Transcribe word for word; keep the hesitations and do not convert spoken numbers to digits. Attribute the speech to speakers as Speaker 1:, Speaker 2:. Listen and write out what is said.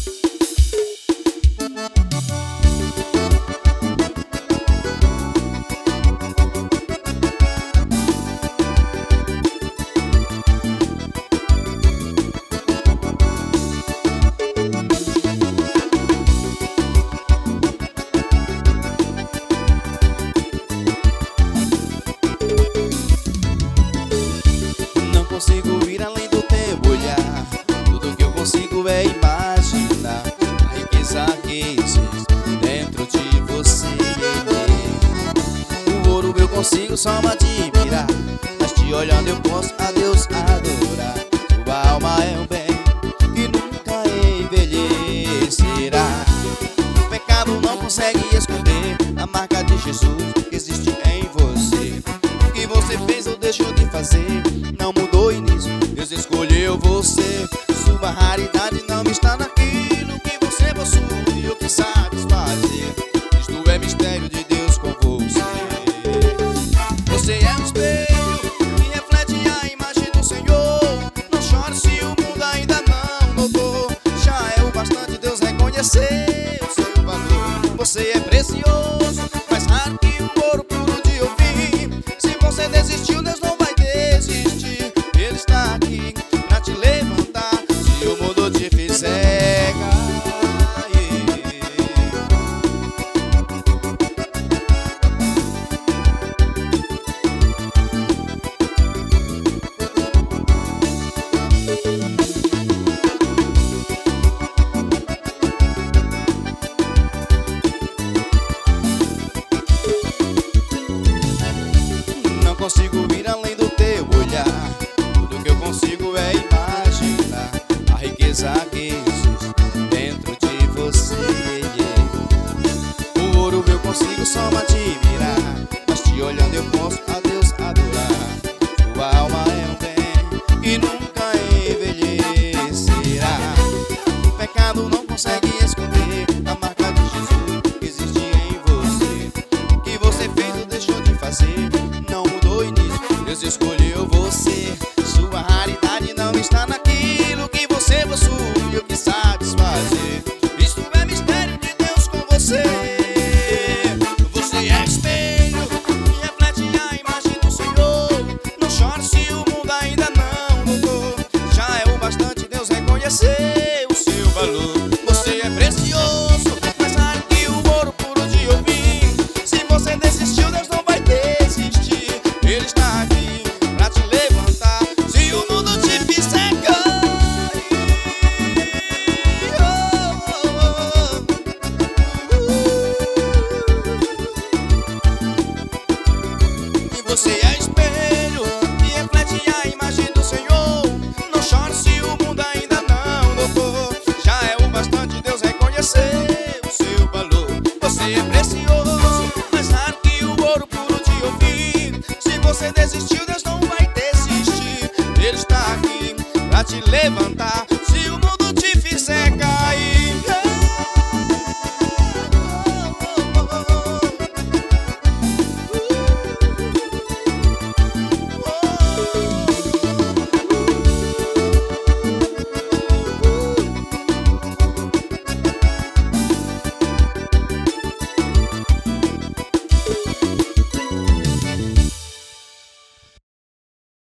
Speaker 1: Consigo ir além do teu olhar. Tudo que eu consigo é imaginar a riqueza que existe dentro de você. O ouro eu consigo só me admirar, mas te olhando eu posso a Deus adorar. Sua alma é um bem que nunca envelhecerá. O pecado não consegue esconder a marca de Jesus que existe em você. O que você fez ou deixou de fazer não mudou e nisso Deus escolheu você. Sua raridade não está naquilo que você possui e o que sabes fazer. Isto é mistério de Deus com você. Você é um espelho que reflete a imagem do Senhor. Não chore se o mundo ainda não notou. Já é o bastante Deus reconhecer o seu valor. Você é precioso, mais raro que o ouro puro de ouvir. Se você desistiu, Deus não vai desistir. Ele está aqui pra te levantar se o mundo te fizer cair. Não consigo ir além do teu olhar. Tudo que eu consigo é imaginar a riqueza que existe dentro de você. O ouro eu consigo só me admirar, mas te olhando eu posso a Deus adorar. Sua alma é um bem que nunca envelhecerá. O pecado não consegue esconder a marca de Jesus que existe em você. O que você fez ou deixou de fazer não mudou e nisso Deus escolheu você. Sua raridade não está naquilo que você possui e o que sabes fazer. Isto é mistério de Deus com você. Você é espelho que reflete a imagem do Senhor. Não chore se o mundo ainda não notou. Já é o bastante Deus reconhecer o seu valor. Você é precioso, mais raro que o ouro puro de ouvir. Se você desistiu, Deus não vai desistir. Ele está aqui pra te levantar se o mundo te fizer cair. E você é espelho que reflete a imagem do Senhor. Não chore se o mundo ainda não notou. Já é o bastante Deus reconhecer o seu valor. Você é precioso, mais raro que o ouro puro de ouvir. Se você desistiu, Deus não vai desistir. Ele está aqui pra te levantar